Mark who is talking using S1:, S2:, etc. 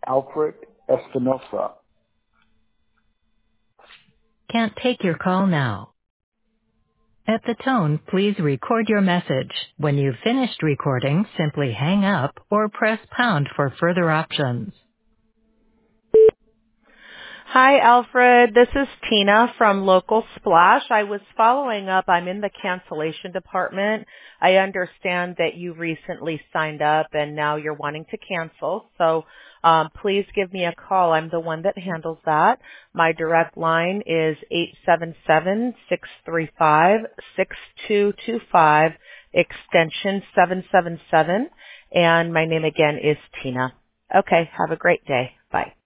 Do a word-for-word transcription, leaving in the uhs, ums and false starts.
S1: Alfred Espinosa.
S2: Can't take your call now. At the tone, please record your message. When you've finished recording, simply hang up or press pound for further options.
S3: Hi, Alfred. This is Tina from Local Splash. I was following up. I'm in the cancellation department. I understand that you recently signed up and now you're wanting to cancel. So um, please give me a call. I'm the one that handles that. My direct line is eight seven seven, six three five, six two two five, extension seven seven seven. And my name again is Tina. Okay. Have a great day. Bye.